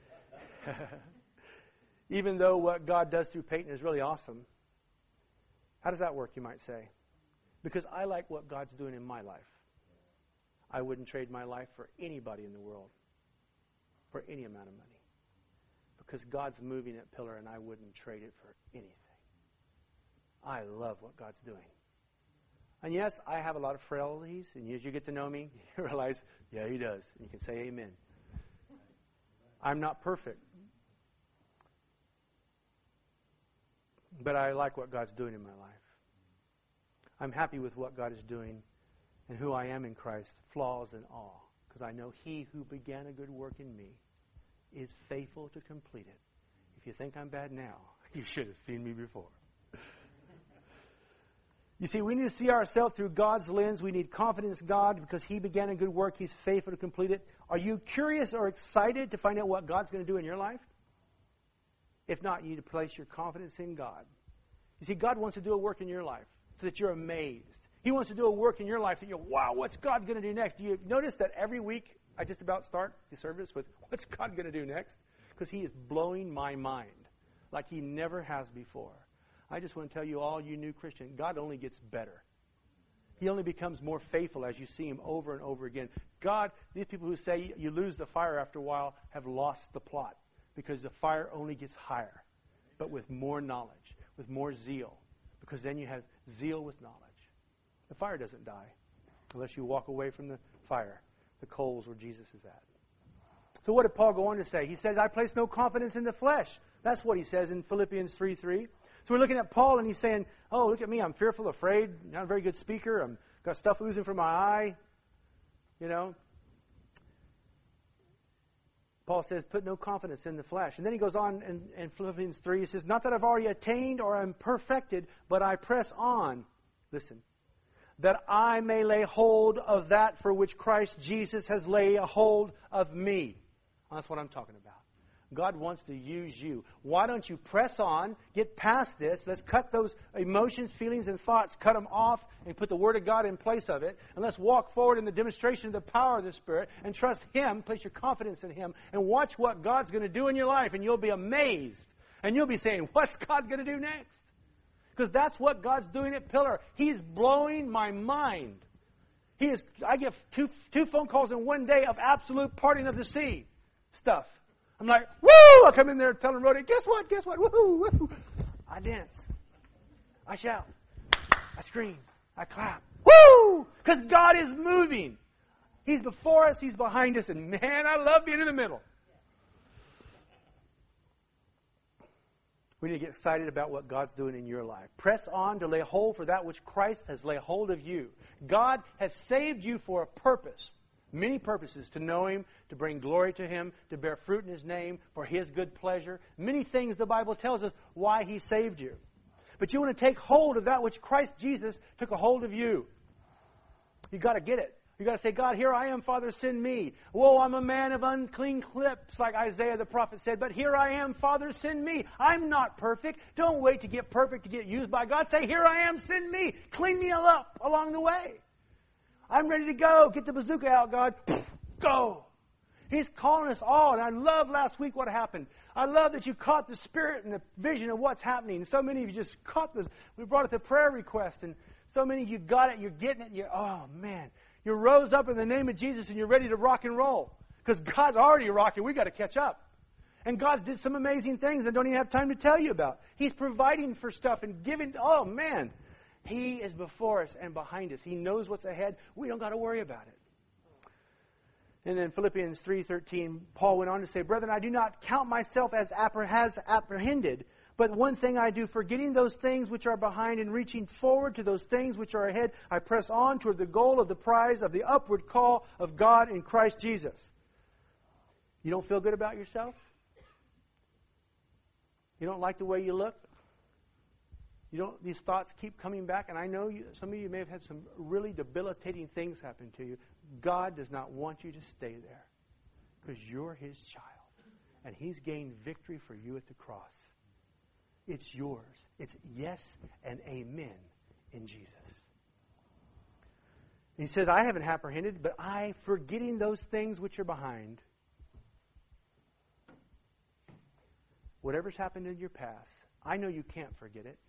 Even though what God does through Peyton is really awesome. How does that work, you might say? Because I like what God's doing in my life. I wouldn't trade my life for anybody in the world, for any amount of money. Because God's moving at Pillar, and I wouldn't trade it for anything. I love what God's doing. And yes, I have a lot of frailties, and as you get to know me, you realize, yeah, He does. And you can say amen. I'm not perfect. But I like what God's doing in my life. I'm happy with what God is doing and who I am in Christ, flaws and all. Because I know He who began a good work in me is faithful to complete it. If you think I'm bad now, you should have seen me before. You see, we need to see ourselves through God's lens. We need confidence in God because He began a good work. He's faithful to complete it. Are you curious or excited to find out what God's going to do in your life? If not, you need to place your confidence in God. You see, God wants to do a work in your life so that you're amazed. He wants to do a work in your life that you're, wow, what's God going to do next? Do you notice that every week I just about start the service with, what's God going to do next? Because He is blowing my mind like He never has before. I just want to tell you, all you new Christians, God only gets better. He only becomes more faithful as you see Him over and over again. God, these people who say you lose the fire after a while have lost the plot, because the fire only gets higher, but with more knowledge, with more zeal, because then you have zeal with knowledge. The fire doesn't die unless you walk away from the fire, the coals where Jesus is at. So what did Paul go on to say? He says, I place no confidence in the flesh. That's what he says in Philippians 3:3. So we're looking at Paul, and he's saying, oh, look at me, I'm fearful, afraid, not a very good speaker, I've got stuff oozing from my eye, Paul says, put no confidence in the flesh. And then he goes on in Philippians 3, he says, not that I've already attained or am perfected, but I press on, listen, that I may lay hold of that for which Christ Jesus has laid a hold of me. That's what I'm talking about. God wants to use you. Why don't you press on, get past this, let's cut those emotions, feelings, and thoughts, cut them off, and put the Word of God in place of it, and let's walk forward in the demonstration of the power of the Spirit, and trust Him, place your confidence in Him, and watch what God's going to do in your life, and you'll be amazed. And you'll be saying, what's God going to do next? Because that's what God's doing at Pillar. He's blowing my mind. I get two phone calls in one day of absolute parting of the sea stuff. I'm like, woo! I come in there telling Rhoda, guess what? Woo! Woo! I dance. I shout. I scream. I clap. Woo! Because God is moving. He's before us. He's behind us. And man, I love being in the middle. We need to get excited about what God's doing in your life. Press on to lay hold for that which Christ has laid hold of you. God has saved you for a purpose. Many purposes, to know Him, to bring glory to Him, to bear fruit in His name, for His good pleasure. Many things the Bible tells us why He saved you. But you want to take hold of that which Christ Jesus took a hold of you. You've got to get it. You got to say, God, here I am, Father, send me. Whoa, I'm a man of unclean lips, like Isaiah the prophet said, but here I am, Father, send me. I'm not perfect. Don't wait to get perfect to get used by God. Say, here I am, send me. Clean me up along the way. I'm ready to go. Get the bazooka out, God. Go. He's calling us all. And I love last week what happened. I love that you caught the spirit and the vision of what's happening. And so many of you just caught this. We brought it to prayer request. And so many of you got it. You're getting it. Oh, man. You rose up in the name of Jesus and you're ready to rock and roll. Because God's already rocking. We've got to catch up. And God's did some amazing things I don't even have time to tell you about. He's providing for stuff and giving. Oh, man. He is before us and behind us. He knows what's ahead. We don't got to worry about it. And then Philippians 3:13, Paul went on to say, Brethren, I do not count myself as apprehended, but one thing I do, forgetting those things which are behind and reaching forward to those things which are ahead, I press on toward the goal of the prize of the upward call of God in Christ Jesus. You don't feel good about yourself? You don't like the way you look? These thoughts keep coming back, and I know some of you may have had some really debilitating things happen to you. God does not want you to stay there because you're His child, and He's gained victory for you at the cross. It's yours. It's yes and amen in Jesus. He says, I haven't apprehended, but I, forgetting those things which are behind, whatever's happened in your past, I know you can't forget it.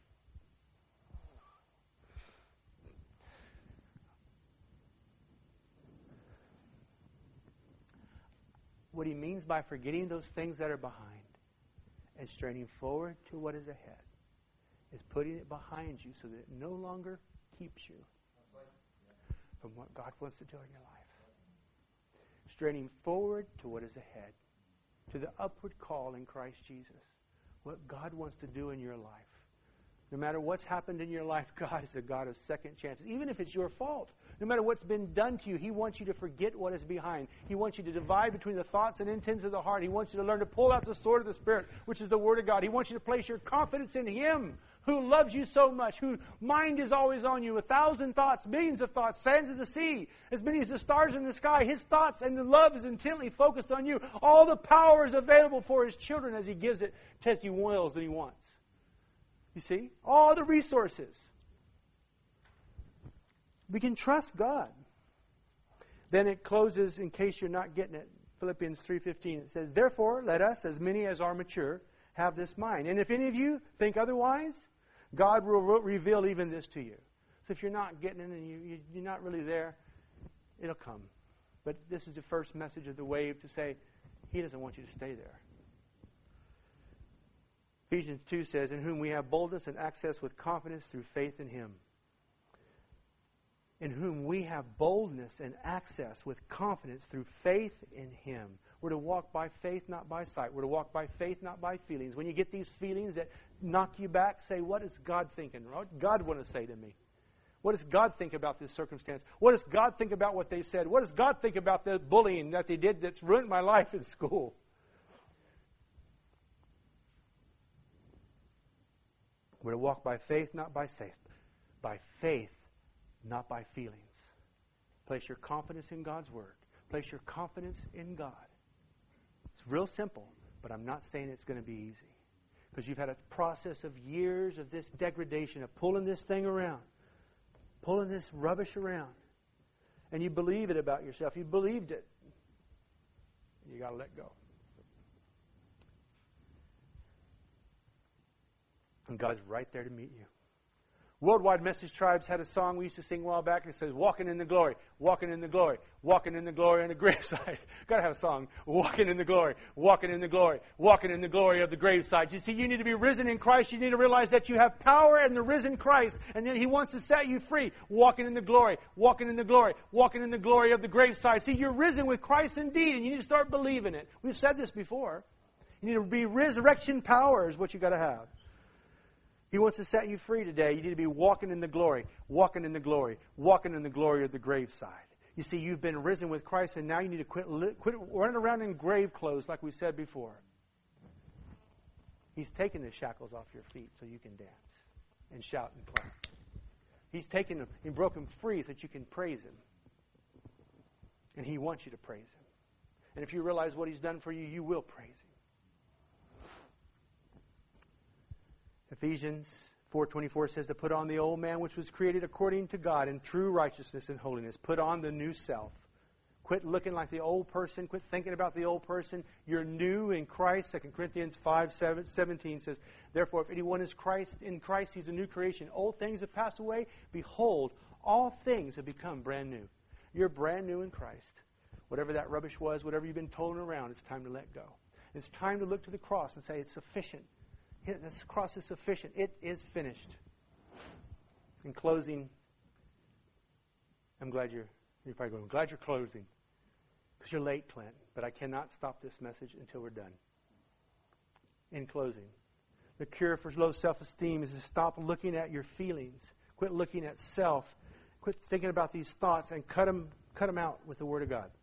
What he means by forgetting those things that are behind and straining forward to what is ahead is putting it behind you so that it no longer keeps you from what God wants to do in your life. Straining forward to what is ahead, to the upward call in Christ Jesus, what God wants to do in your life. No matter what's happened in your life, God is a God of second chances. Even if it's your fault, no matter what's been done to you, He wants you to forget what is behind. He wants you to divide between the thoughts and intents of the heart. He wants you to learn to pull out the sword of the Spirit, which is the Word of God. He wants you to place your confidence in Him, who loves you so much, whose mind is always on you. 1,000 thoughts, millions of thoughts, sands of the sea, as many as the stars in the sky. His thoughts and the love is intently focused on you. All the power is available for His children as He gives it to as He wills and He wants. You see? All the resources. We can trust God. Then it closes, in case you're not getting it, Philippians 3:15. It says, Therefore, let us, as many as are mature, have this mind. And if any of you think otherwise, God will reveal even this to you. So if you're not getting it and you're not really there, it'll come. But this is the first message of the wave to say, He doesn't want you to stay there. Ephesians 2 says, In whom we have boldness and access with confidence through faith in Him. In whom we have boldness and access with confidence through faith in Him. We're to walk by faith, not by sight. We're to walk by faith, not by feelings. When you get these feelings that knock you back, say, what is God thinking? What does God want to say to me? What does God think about this circumstance? What does God think about what they said? What does God think about the bullying that they did that's ruined my life in school? We're to walk by faith, not by sight. By faith, not by feelings. Place your confidence in God's Word. Place your confidence in God. It's real simple, but I'm not saying it's going to be easy. Because you've had a process of years of this degradation, of pulling this thing around, pulling this rubbish around. And you believe it about yourself. You believed it. You got to let go. And God's right there to meet you. Worldwide Message Tribes had a song we used to sing a while back. It says, walking in the glory, walking in the glory, walking in the glory on the graveside. Got to have a song. Walking in the glory, walking in the glory, walking in the glory of the graveside. You see, you need to be risen in Christ. You need to realize that you have power in the risen Christ. And then He wants to set you free. Walking in the glory, walking in the glory, walking in the glory of the graveside. See, you're risen with Christ indeed, and you need to start believing it. We've said this before. You need to be resurrection power is what you got to have. He wants to set you free today. You need to be walking in the glory, walking in the glory, walking in the glory of the graveside. You see, you've been risen with Christ, and now you need to quit running around in grave clothes like we said before. He's taken the shackles off your feet so you can dance and shout and clap. He's taken them and broke them free so that you can praise Him. And He wants you to praise Him. And if you realize what He's done for you, you will praise Him. Ephesians 4:24 says to put on the old man which was created according to God in true righteousness and holiness. Put on the new self. Quit looking like the old person. Quit thinking about the old person. You're new in Christ. 2 Corinthians 5:17 says, therefore, if anyone is in Christ, he's a new creation. Old things have passed away. Behold, all things have become brand new. You're brand new in Christ. Whatever that rubbish was, whatever you've been toiling around, it's time to let go. It's time to look to the cross and say, it's sufficient. This cross is sufficient. It is finished. In closing, I'm glad you're probably going, I'm glad you're closing. Because you're late, Clint. But I cannot stop this message until we're done. In closing, the cure for low self-esteem is to stop looking at your feelings. Quit looking at self. Quit thinking about these thoughts and cut them out with the Word of God.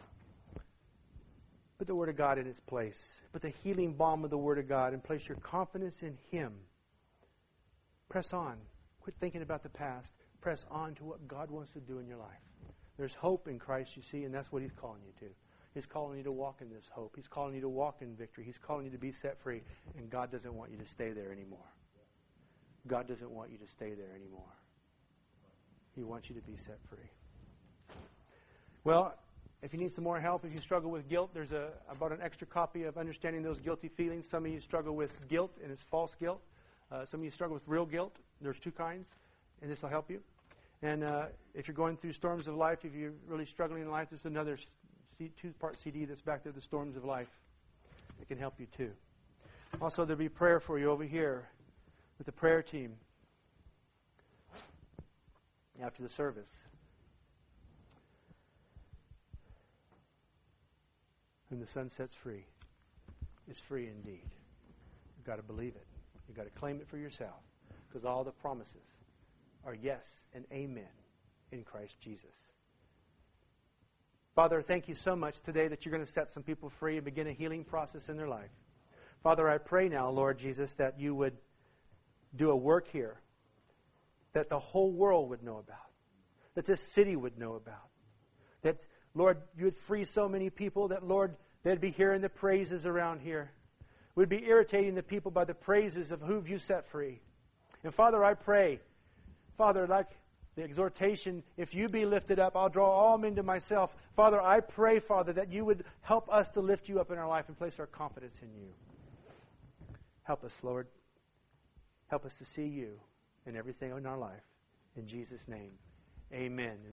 Put the Word of God in its place. Put the healing balm of the Word of God and place your confidence in Him. Press on. Quit thinking about the past. Press on to what God wants to do in your life. There's hope in Christ, you see, and that's what He's calling you to. He's calling you to walk in this hope. He's calling you to walk in victory. He's calling you to be set free. And God doesn't want you to stay there anymore. God doesn't want you to stay there anymore. He wants you to be set free. Well, if you need some more help, if you struggle with guilt, I bought an extra copy of Understanding Those Guilty Feelings. Some of you struggle with guilt, and it's false guilt. Some of you struggle with real guilt. There's two kinds, and this will help you. And if you're going through storms of life, if you're really struggling in life, there's another two-part CD that's back there, The Storms of Life. It can help you too. Also, there'll be prayer for you over here with the prayer team after the service. Whom the Son sets free is free indeed. You've got to believe it. You've got to claim it for yourself. Because all the promises are yes and amen in Christ Jesus. Father, thank you so much today that you're going to set some people free and begin a healing process in their life. Father, I pray now, Lord Jesus, that you would do a work here that the whole world would know about, that this city would know about, that, Lord, you would free so many people that, Lord, they'd be hearing the praises around here. We'd be irritating the people by the praises of who you set free. And Father, I pray, Father, like the exhortation, if you be lifted up, I'll draw all men to myself. Father, I pray, Father, that you would help us to lift you up in our life and place our confidence in you. Help us, Lord. Help us to see you in everything in our life. In Jesus' name, amen.